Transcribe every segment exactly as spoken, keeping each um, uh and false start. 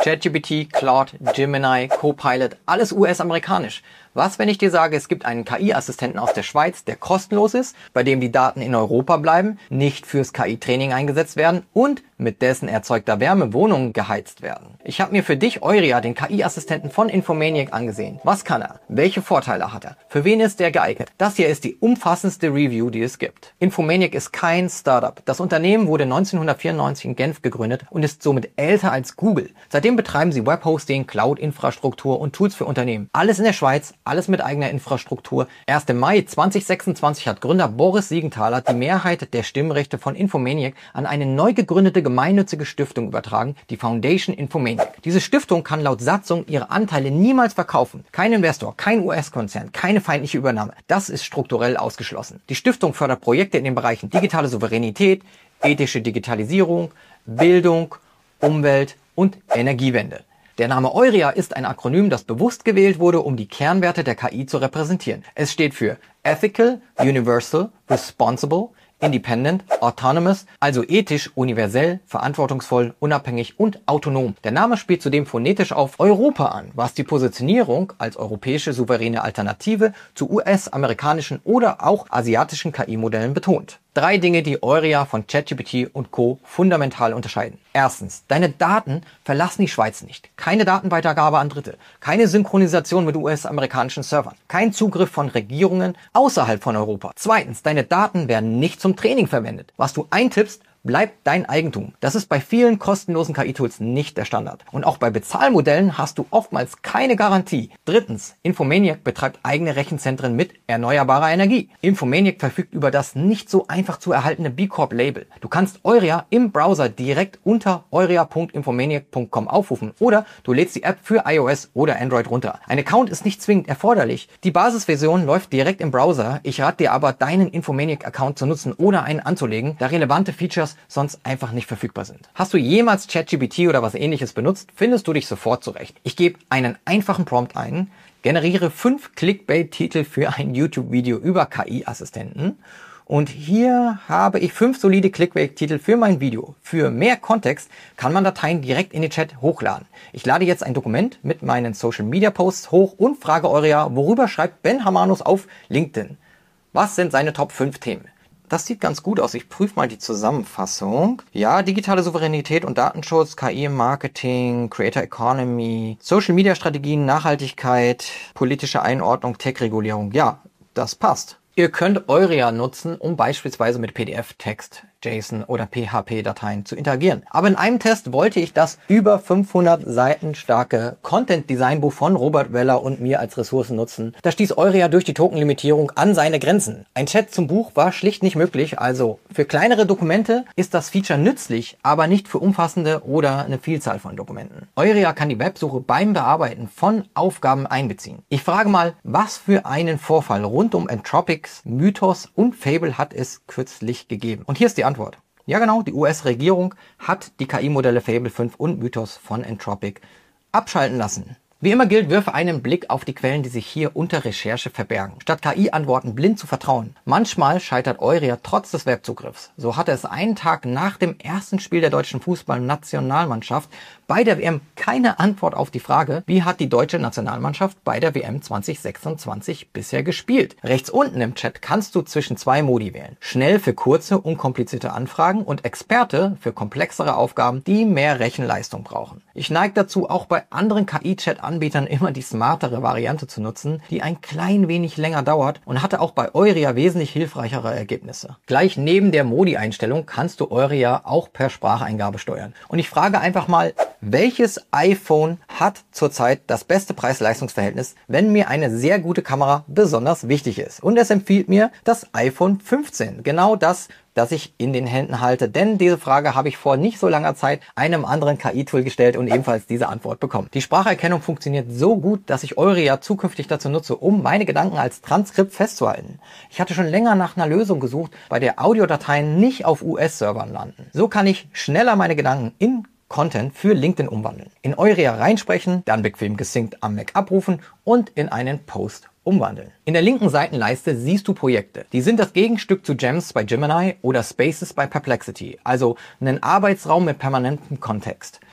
ChatGPT, Claude, Gemini, Copilot, alles U S-amerikanisch. Was, wenn ich dir sage, es gibt einen K I-Assistenten aus der Schweiz, der kostenlos ist, bei dem die Daten in Europa bleiben, nicht fürs K I-Training eingesetzt werden und mit dessen erzeugter Wärme Wohnungen geheizt werden? Ich habe mir für dich Euria, den K I-Assistenten von Infomaniac, angesehen. Was kann er? Welche Vorteile hat er? Für wen ist er geeignet? Das hier ist die umfassendste Review, die es gibt. Infomaniac ist kein Startup. Das Unternehmen wurde neunzehnhundertvierundneunzig in Genf gegründet und ist somit älter als Google. Seitdem betreiben sie Webhosting, Cloud-Infrastruktur und Tools für Unternehmen. Alles in der Schweiz, alles mit eigener Infrastruktur. Erst im Mai zweitausendsechsundzwanzig hat Gründer Boris Siegenthaler die Mehrheit der Stimmrechte von Infomaniac an eine neu gegründete gemeinnützige Stiftung übertragen, die Foundation Infomaniac. Diese Stiftung kann laut Satzung ihre Anteile niemals verkaufen. Kein Investor, kein U S-Konzern, keine feindliche Übernahme. Das ist strukturell ausgeschlossen. Die Stiftung fördert Projekte in den Bereichen digitale Souveränität, ethische Digitalisierung, Bildung, Umwelt und Energiewende. Der Name Euria ist ein Akronym, das bewusst gewählt wurde, um die Kernwerte der K I zu repräsentieren. Es steht für Ethical, Universal, Responsible, Independent, Autonomous, also ethisch, universell, verantwortungsvoll, unabhängig und autonom. Der Name spielt zudem phonetisch auf Europa an, was die Positionierung als europäische souveräne Alternative zu U S-amerikanischen oder auch asiatischen K I-Modellen betont. Drei Dinge, die Euria von ChatGPT und Co. fundamental unterscheiden. Erstens, deine Daten verlassen die Schweiz nicht. Keine Datenweitergabe an Dritte, keine Synchronisation mit U S-amerikanischen Servern, kein Zugriff von Regierungen außerhalb von Europa. Zweitens, deine Daten werden nicht zum Training verwendet. Was du eintippst, bleibt dein Eigentum. Das ist bei vielen kostenlosen K I-Tools nicht der Standard. Und auch bei Bezahlmodellen hast du oftmals keine Garantie. Drittens, Infomaniac betreibt eigene Rechenzentren mit erneuerbarer Energie. Infomaniac verfügt über das nicht so einfach zu erhaltene B Corp Label. Du kannst Euria im Browser direkt unter euria punkt infomaniac punkt com aufrufen oder du lädst die App für iOS oder Android runter. Ein Account ist nicht zwingend erforderlich. Die Basisversion läuft direkt im Browser. Ich rate dir aber, deinen Infomaniac-Account zu nutzen oder einen anzulegen, da relevante Features sonst einfach nicht verfügbar sind. Hast du jemals ChatGPT oder was ähnliches benutzt, findest du dich sofort zurecht. Ich gebe einen einfachen Prompt ein, generiere fünf Clickbait-Titel für ein YouTube-Video über K I-Assistenten und hier habe ich fünf solide Clickbait-Titel für mein Video. Für mehr Kontext kann man Dateien direkt in den Chat hochladen. Ich lade jetzt ein Dokument mit meinen Social-Media-Posts hoch und frage Euria, worüber schreibt Ben Hamanus auf LinkedIn? Was sind seine Top fünf Themen? Das sieht ganz gut aus. Ich prüfe mal die Zusammenfassung. Ja, digitale Souveränität und Datenschutz, K I im Marketing, Creator Economy, Social Media Strategien, Nachhaltigkeit, politische Einordnung, Tech-Regulierung. Ja, das passt. Ihr könnt Euria nutzen, um beispielsweise mit P D F, Text, JSON oder P H P-Dateien zu interagieren. Aber in einem Test wollte ich das über fünfhundert Seiten starke Content-Design-Buch von Robert Weller und mir als Ressourcen nutzen. Da stieß Euria durch die Tokenlimitierung an seine Grenzen. Ein Chat zum Buch war schlicht nicht möglich, also für kleinere Dokumente ist das Feature nützlich, aber nicht für umfassende oder eine Vielzahl von Dokumenten. Euria kann die Websuche beim Bearbeiten von Aufgaben einbeziehen. Ich frage mal, was für einen Vorfall rund um Entropics, Mythos und Fable hat es kürzlich gegeben? Und hier ist die Antwort. Ja genau, die U S-Regierung hat die K I-Modelle Fable fünf und Mythos von Entropic abschalten lassen. Wie immer gilt, wirfe einen Blick auf die Quellen, die sich hier unter Recherche verbergen, statt K I-Antworten blind zu vertrauen. Manchmal scheitert Euria trotz des Webzugriffs. So hatte es einen Tag nach dem ersten Spiel der deutschen Fußballnationalmannschaft bei der W M keine Antwort auf die Frage, wie hat die deutsche Nationalmannschaft bei der W M zwanzig sechsundzwanzig bisher gespielt. Rechts unten im Chat kannst du zwischen zwei Modi wählen. Schnell für kurze, unkomplizierte Anfragen und Experte für komplexere Aufgaben, die mehr Rechenleistung brauchen. Ich neige dazu, auch bei anderen K I-Chat-Anbietern immer die smartere Variante zu nutzen, die ein klein wenig länger dauert und hatte auch bei Euria wesentlich hilfreichere Ergebnisse. Gleich neben der Modi-Einstellung kannst du Euria auch per Spracheingabe steuern. Und ich frage einfach mal, welches iPhone hat zurzeit das beste Preis-Leistungs-Verhältnis, wenn mir eine sehr gute Kamera besonders wichtig ist? Und es empfiehlt mir das iPhone fünfzehn. Genau das, das ich in den Händen halte. Denn diese Frage habe ich vor nicht so langer Zeit einem anderen K I-Tool gestellt und ebenfalls diese Antwort bekommen. Die Spracherkennung funktioniert so gut, dass ich Euria zukünftig dazu nutze, um meine Gedanken als Transkript festzuhalten. Ich hatte schon länger nach einer Lösung gesucht, bei der Audiodateien nicht auf U S-Servern landen. So kann ich schneller meine Gedanken in Content für LinkedIn umwandeln. In Euria reinsprechen, dann bequem gesynkt am Mac abrufen und in einen Post umwandeln. In der linken Seitenleiste siehst du Projekte. Die sind das Gegenstück zu Gems bei Gemini oder Spaces bei Perplexity, also einen Arbeitsraum mit permanentem Kontext.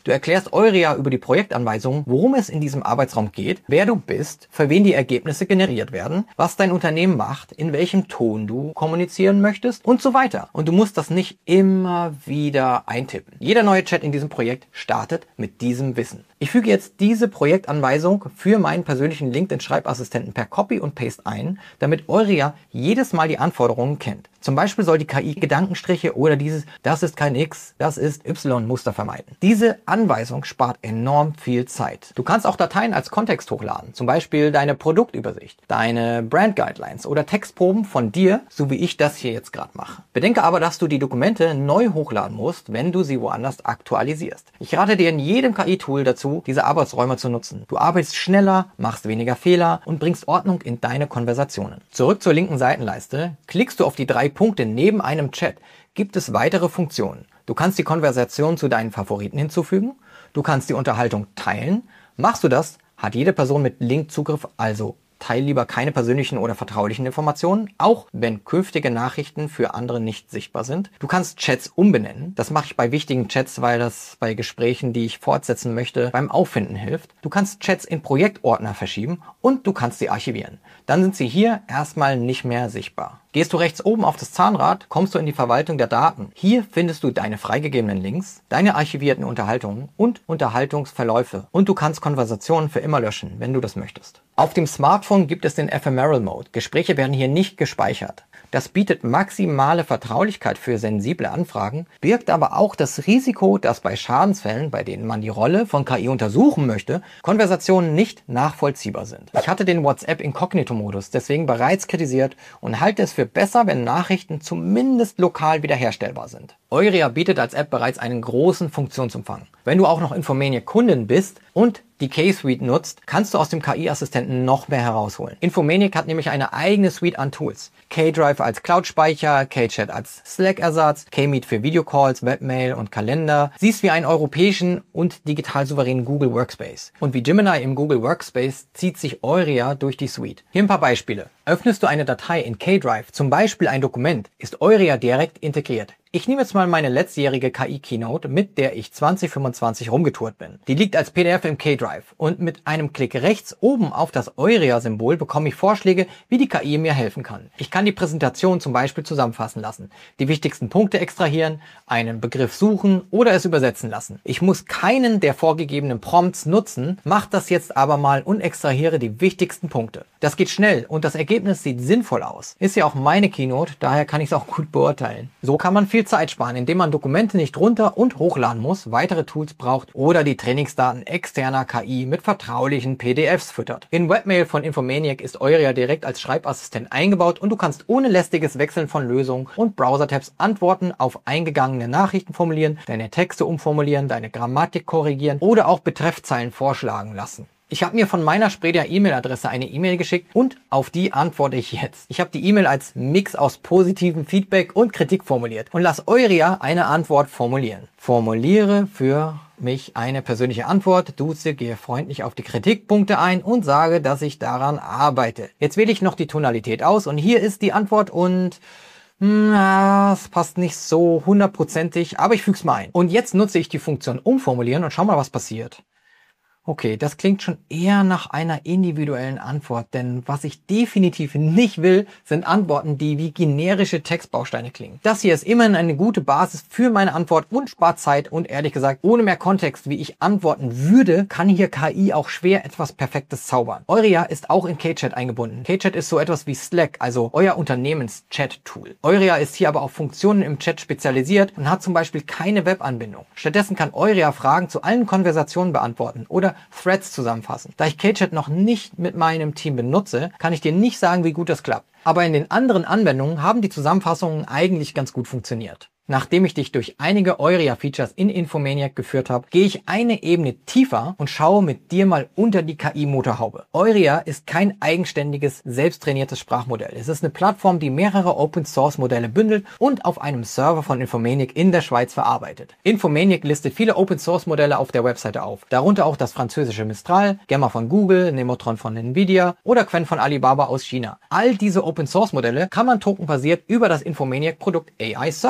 Du erklärst Euria über die Projektanweisungen, worum es in diesem Arbeitsraum geht, wer du bist, für wen die Ergebnisse generiert werden, was dein Unternehmen macht, in welchem Ton du kommunizieren möchtest und so weiter. Und du musst das nicht immer wieder eintippen. Jeder neue Chat in diesem Projekt startet mit diesem Wissen. Ich füge jetzt diese Projektanweisung für meinen persönlichen LinkedIn-Schreibassistenten per Copy und Paste ein, damit Euria jedes Mal die Anforderungen kennt. Zum Beispiel soll die K I Gedankenstriche oder dieses "das ist kein X, das ist Y" Muster vermeiden. Diese Anweisung spart enorm viel Zeit. Du kannst auch Dateien als Kontext hochladen, zum Beispiel deine Produktübersicht, deine Brand Guidelines oder Textproben von dir, so wie ich das hier jetzt gerade mache. Bedenke aber, dass du die Dokumente neu hochladen musst, wenn du sie woanders aktualisierst. Ich rate dir in jedem K I-Tool dazu, diese Arbeitsräume zu nutzen. Du arbeitest schneller, machst weniger Fehler und bringst Ordnung in deine Konversationen. Zurück zur linken Seitenleiste. Klickst du auf die drei Punkte neben einem Chat, gibt es weitere Funktionen. Du kannst die Konversation zu deinen Favoriten hinzufügen. Du kannst die Unterhaltung teilen. Machst du das, hat jede Person mit Link Zugriff, also teile lieber keine persönlichen oder vertraulichen Informationen, auch wenn künftige Nachrichten für andere nicht sichtbar sind. Du kannst Chats umbenennen. Das mache ich bei wichtigen Chats, weil das bei Gesprächen, die ich fortsetzen möchte, beim Auffinden hilft. Du kannst Chats in Projektordner verschieben und du kannst sie archivieren. Dann sind sie hier erstmal nicht mehr sichtbar. Gehst du rechts oben auf das Zahnrad, kommst du in die Verwaltung der Daten. Hier findest du deine freigegebenen Links, deine archivierten Unterhaltungen und Unterhaltungsverläufe. Und du kannst Konversationen für immer löschen, wenn du das möchtest. Auf dem Smartphone gibt es den Ephemeral Mode. Gespräche werden hier nicht gespeichert. Das bietet maximale Vertraulichkeit für sensible Anfragen, birgt aber auch das Risiko, dass bei Schadensfällen, bei denen man die Rolle von K I untersuchen möchte, Konversationen nicht nachvollziehbar sind. Ich hatte den WhatsApp-Inkognito-Modus deswegen bereits kritisiert und halte es für besser, wenn Nachrichten zumindest lokal wiederherstellbar sind. Euria bietet als App bereits einen großen Funktionsumfang. Wenn du auch noch Infomaniac-Kundin bist und die K-Suite nutzt, kannst du aus dem K I-Assistenten noch mehr herausholen. Infomaniac hat nämlich eine eigene Suite an Tools. K-Drive als Cloud-Speicher, K-Chat als Slack-Ersatz, K-Meet für Videocalls, Webmail und Kalender. Siehst wie einen europäischen und digital souveränen Google Workspace. Und wie Gemini im Google Workspace zieht sich Euria durch die Suite. Hier ein paar Beispiele. Öffnest du eine Datei in K-Drive, zum Beispiel ein Dokument, ist Euria direkt integriert. Ich nehme jetzt mal meine letztjährige K I-Keynote, mit der ich zwanzig fünfundzwanzig rumgetourt bin. Die liegt als P D F im K-Drive und mit einem Klick rechts oben auf das Euria-Symbol bekomme ich Vorschläge, wie die K I mir helfen kann. Ich kann die Präsentation zum Beispiel zusammenfassen lassen, die wichtigsten Punkte extrahieren, einen Begriff suchen oder es übersetzen lassen. Ich muss keinen der vorgegebenen Prompts nutzen, mache das jetzt aber mal und extrahiere die wichtigsten Punkte. Das geht schnell und das Ergebnis sieht sinnvoll aus. Ist ja auch meine Keynote, daher kann ich es auch gut beurteilen. So kann man viel Zeit sparen, indem man Dokumente nicht runter- und hochladen muss, weitere Tools braucht oder die Trainingsdaten externer K I mit vertraulichen P D Fs füttert. In Webmail von Infomaniac ist Euria direkt als Schreibassistent eingebaut und du kannst ohne lästiges Wechseln von Lösungen und Browser-Tabs Antworten auf eingegangene Nachrichten formulieren, deine Texte umformulieren, deine Grammatik korrigieren oder auch Betreffzeilen vorschlagen lassen. Ich habe mir von meiner Spredia E-Mail-Adresse eine E-Mail geschickt und auf die antworte ich jetzt. Ich habe die E-Mail als Mix aus positivem Feedback und Kritik formuliert und lass Euria eine Antwort formulieren. Formuliere für mich eine persönliche Antwort, duze, gehe freundlich auf die Kritikpunkte ein und sage, dass ich daran arbeite. Jetzt wähle ich noch die Tonalität aus und hier ist die Antwort und na, es passt nicht so hundertprozentig, aber ich füge es mal ein. Und jetzt nutze ich die Funktion umformulieren und schau mal, was passiert. Okay, das klingt schon eher nach einer individuellen Antwort, denn was ich definitiv nicht will, sind Antworten, die wie generische Textbausteine klingen. Das hier ist immerhin eine gute Basis für meine Antwort und spart Zeit und ehrlich gesagt, ohne mehr Kontext, wie ich antworten würde, kann hier K I auch schwer etwas Perfektes zaubern. Euria ist auch in K-Chat eingebunden. K-Chat ist so etwas wie Slack, also euer Unternehmens-Chat-Tool. Euria ist hier aber auf Funktionen im Chat spezialisiert und hat zum Beispiel keine Webanbindung. Stattdessen kann Euria Fragen zu allen Konversationen beantworten oder Threads zusammenfassen. Da ich K-Chat noch nicht mit meinem Team benutze, kann ich dir nicht sagen, wie gut das klappt. Aber in den anderen Anwendungen haben die Zusammenfassungen eigentlich ganz gut funktioniert. Nachdem ich dich durch einige Euria-Features in Infomaniac geführt habe, gehe ich eine Ebene tiefer und schaue mit dir mal unter die K I-Motorhaube. Euria ist kein eigenständiges, selbsttrainiertes Sprachmodell. Es ist eine Plattform, die mehrere Open-Source-Modelle bündelt und auf einem Server von Infomaniac in der Schweiz verarbeitet. Infomaniac listet viele Open-Source-Modelle auf der Webseite auf, darunter auch das französische Mistral, Gemma von Google, Nemotron von Nvidia oder Qwen von Alibaba aus China. All diese Open-Source-Modelle kann man tokenbasiert über das Infomaniac-Produkt A I Services nutzen.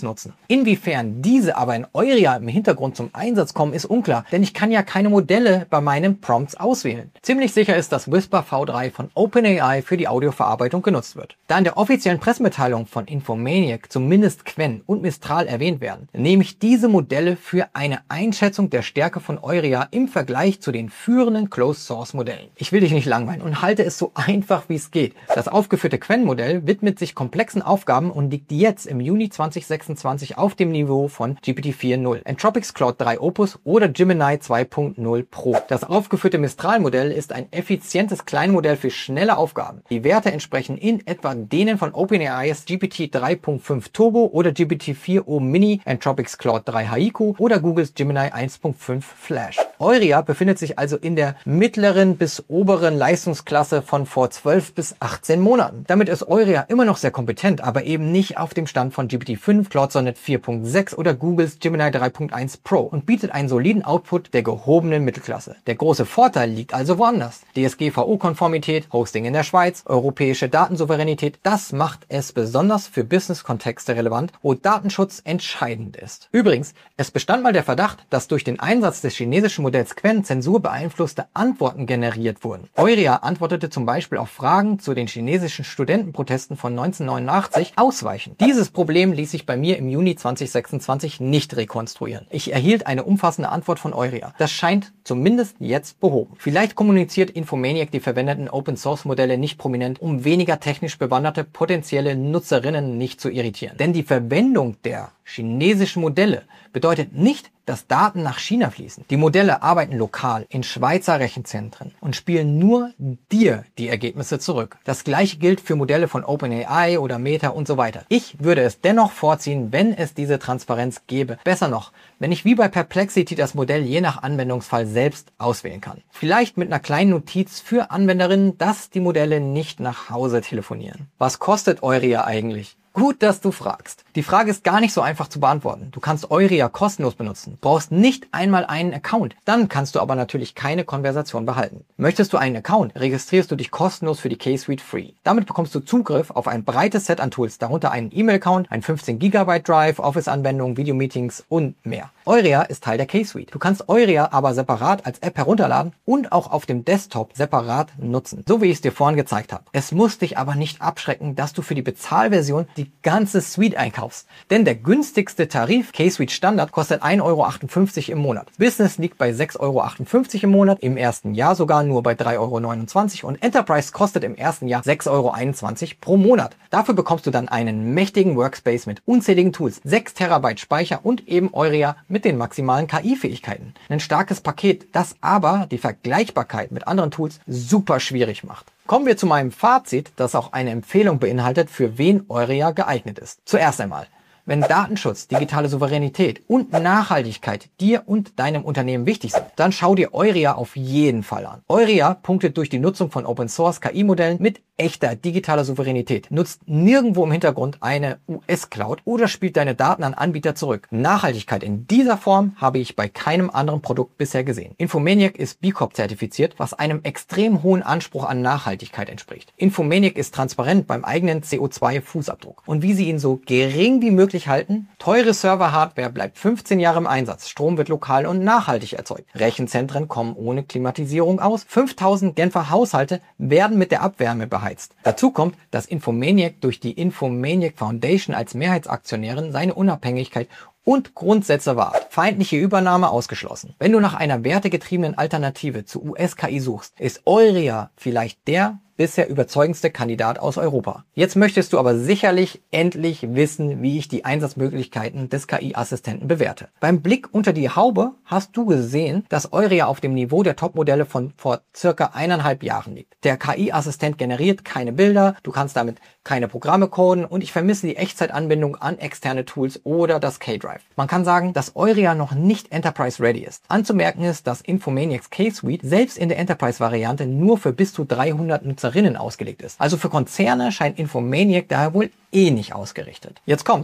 nutzen. Inwiefern diese aber in Euria im Hintergrund zum Einsatz kommen, ist unklar, denn ich kann ja keine Modelle bei meinen Prompts auswählen. Ziemlich sicher ist, dass Whisper V drei von OpenAI für die Audioverarbeitung genutzt wird. Da in der offiziellen Pressemitteilung von Infomaniac zumindest Qwen und Mistral erwähnt werden, nehme ich diese Modelle für eine Einschätzung der Stärke von Euria im Vergleich zu den führenden Closed-Source-Modellen. Ich will dich nicht langweilen und halte es so einfach wie es geht. Das aufgeführte Qwen-Modell widmet sich komplexen Aufgaben und liegt jetzt im Juni zweitausendsechsundzwanzig auf dem Niveau von G P T vier Punkt null, Anthropics Claude drei Opus oder Gemini zwei Punkt null Pro. Das aufgeführte Mistral-Modell ist ein effizientes Kleinmodell für schnelle Aufgaben. Die Werte entsprechen in etwa denen von OpenAI's G P T drei Punkt fünf Turbo oder G P T vier O Mini, Anthropics Claude drei Haiku oder Googles Gemini eins Punkt fünf Flash. Euria befindet sich also in der mittleren bis oberen Leistungsklasse von vor zwölf bis achtzehn Monaten. Damit ist Euria immer noch sehr kompetent, aber eben nicht auf dem Stand von G P T fünf, Claude Sonnet vier Punkt sechs oder Googles Gemini drei Punkt eins Pro und bietet einen soliden Output der gehobenen Mittelklasse. Der große Vorteil liegt also woanders. D S G V O-Konformität, Hosting in der Schweiz, europäische Datensouveränität, das macht es besonders für Business-Kontexte relevant, wo Datenschutz entscheidend ist. Übrigens, es bestand mal der Verdacht, dass durch den Einsatz des chinesischen Modells Qwen Zensur beeinflusste Antworten generiert wurden. Euria antwortete zum Beispiel auf Fragen zu den chinesischen Studentenprotesten von neunzehnhundertneunundachtzig ausweichend. Dieses Problem ließ sich bei mir im Juni zweitausendsechsundzwanzig nicht rekonstruieren. Ich erhielt eine umfassende Antwort von Euria. Das scheint zumindest jetzt behoben. Vielleicht kommuniziert Infomaniac die verwendeten Open-Source-Modelle nicht prominent, um weniger technisch bewanderte potenzielle Nutzerinnen nicht zu irritieren. Denn die Verwendung der chinesischen Modelle bedeutet nicht, dass Daten nach China fließen. Die Modelle arbeiten lokal in Schweizer Rechenzentren und spielen nur dir die Ergebnisse zurück. Das gleiche gilt für Modelle von OpenAI oder Meta und so weiter. Ich würde es dennoch vorziehen, wenn es diese Transparenz gäbe. Besser noch, wenn ich wie bei Perplexity das Modell je nach Anwendungsfall selbst auswählen kann. Vielleicht mit einer kleinen Notiz für Anwenderinnen, dass die Modelle nicht nach Hause telefonieren. Was kostet Euria eigentlich? Gut, dass du fragst. Die Frage ist gar nicht so einfach zu beantworten. Du kannst Euria kostenlos benutzen, brauchst nicht einmal einen Account. Dann kannst du aber natürlich keine Konversation behalten. Möchtest du einen Account, registrierst du dich kostenlos für die K-Suite Free. Damit bekommst du Zugriff auf ein breites Set an Tools, darunter einen E-Mail-Account, ein fünfzehn Gigabyte Drive, Office-Anwendungen, Videomeetings und mehr. Euria ist Teil der K-Suite. Du kannst Euria aber separat als App herunterladen und auch auf dem Desktop separat nutzen, so wie ich es dir vorhin gezeigt habe. Es muss dich aber nicht abschrecken, dass du für die Bezahlversion die ganze Suite einkaufst. Denn der günstigste Tarif, K-Suite Standard, kostet ein Euro achtundfünfzig im Monat. Business liegt bei sechs Euro achtundfünfzig im Monat, im ersten Jahr sogar nur bei drei Euro neunundzwanzig und Enterprise kostet im ersten Jahr sechs Euro einundzwanzig pro Monat. Dafür bekommst du dann einen mächtigen Workspace mit unzähligen Tools, sechs Terabyte Speicher und eben Euria mit den maximalen K I-Fähigkeiten. Ein starkes Paket, das aber die Vergleichbarkeit mit anderen Tools super schwierig macht. Kommen wir zu meinem Fazit, das auch eine Empfehlung beinhaltet, für wen Euria geeignet ist. Zuerst einmal, wenn Datenschutz, digitale Souveränität und Nachhaltigkeit dir und deinem Unternehmen wichtig sind, dann schau dir Euria auf jeden Fall an. Euria punktet durch die Nutzung von Open-Source K I-Modellen mit echter digitaler Souveränität, nutzt nirgendwo im Hintergrund eine U S-Cloud oder spielt deine Daten an Anbieter zurück. Nachhaltigkeit in dieser Form habe ich bei keinem anderen Produkt bisher gesehen. Infomaniac ist B Corp zertifiziert, was einem extrem hohen Anspruch an Nachhaltigkeit entspricht. Infomaniac ist transparent beim eigenen C O zwei Fußabdruck. Und wie sie ihn so gering wie möglich halten? Teure Server-Hardware bleibt fünfzehn Jahre im Einsatz, Strom wird lokal und nachhaltig erzeugt. Rechenzentren kommen ohne Klimatisierung aus, fünftausend Genfer Haushalte werden mit der Abwärme beheizt. Dazu kommt, dass Infomaniac durch die Infomaniac Foundation als Mehrheitsaktionärin seine Unabhängigkeit und Grundsätze wahrt. Feindliche Übernahme ausgeschlossen. Wenn du nach einer wertegetriebenen Alternative zu U S-K I suchst, ist Euria vielleicht der bisher überzeugendste Kandidat aus Europa. Jetzt möchtest du aber sicherlich endlich wissen, wie ich die Einsatzmöglichkeiten des K I-Assistenten bewerte. Beim Blick unter die Haube hast du gesehen, dass Euria auf dem Niveau der Top-Modelle von vor circa eineinhalb Jahren liegt. Der K I-Assistent generiert keine Bilder, du kannst damit keine Programme coden und ich vermisse die Echtzeitanbindung an externe Tools oder das K-Drive. Man kann sagen, dass Euria noch nicht Enterprise-ready ist. Anzumerken ist, dass Infomaniacs K-Suite selbst in der Enterprise-Variante nur für bis zu dreihundert Nutzerinnen ausgelegt ist. Also für Konzerne scheint Infomaniac daher wohl eh nicht ausgerichtet. Jetzt kommt's.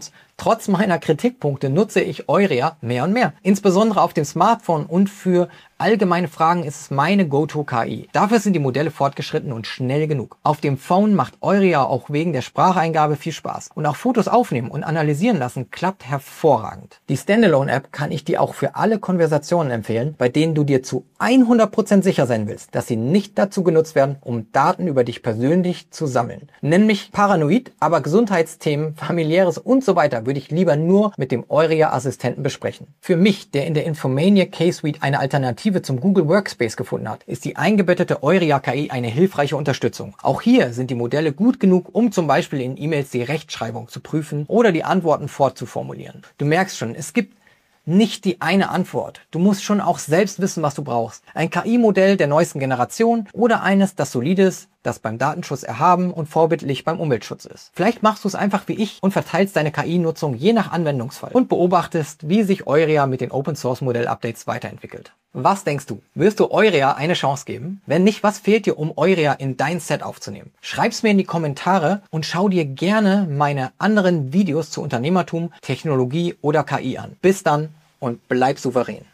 Trotz meiner Kritikpunkte nutze ich Euria mehr und mehr. Insbesondere auf dem Smartphone und für allgemeine Fragen ist es meine Go-To-K I. Dafür sind die Modelle fortgeschritten und schnell genug. Auf dem Phone macht Euria auch wegen der Spracheingabe viel Spaß. Und auch Fotos aufnehmen und analysieren lassen klappt hervorragend. Die Standalone-App kann ich dir auch für alle Konversationen empfehlen, bei denen du dir zu hundert Prozent sicher sein willst, dass sie nicht dazu genutzt werden, um Daten über dich persönlich zu sammeln. Nenn mich paranoid, aber Gesundheitsthemen, familiäres und so weiter würde ich lieber nur mit dem Euria-Assistenten besprechen. Für mich, der in der Infomania K-Suite eine Alternative zum Google Workspace gefunden hat, ist die eingebettete Euria-K I eine hilfreiche Unterstützung. Auch hier sind die Modelle gut genug, um zum Beispiel in E-Mails die Rechtschreibung zu prüfen oder die Antworten fortzuformulieren. Du merkst schon, es gibt nicht die eine Antwort. Du musst schon auch selbst wissen, was du brauchst. Ein K I-Modell der neuesten Generation oder eines, das solides, das beim Datenschutz erhaben und vorbildlich beim Umweltschutz ist. Vielleicht machst du es einfach wie ich und verteilst deine K I-Nutzung je nach Anwendungsfall und beobachtest, wie sich Euria mit den Open-Source-Modell-Updates weiterentwickelt. Was denkst du? Wirst du Euria eine Chance geben? Wenn nicht, was fehlt dir, um Euria in dein Set aufzunehmen? Schreib's mir in die Kommentare und schau dir gerne meine anderen Videos zu Unternehmertum, Technologie oder K I an. Bis dann und bleib souverän.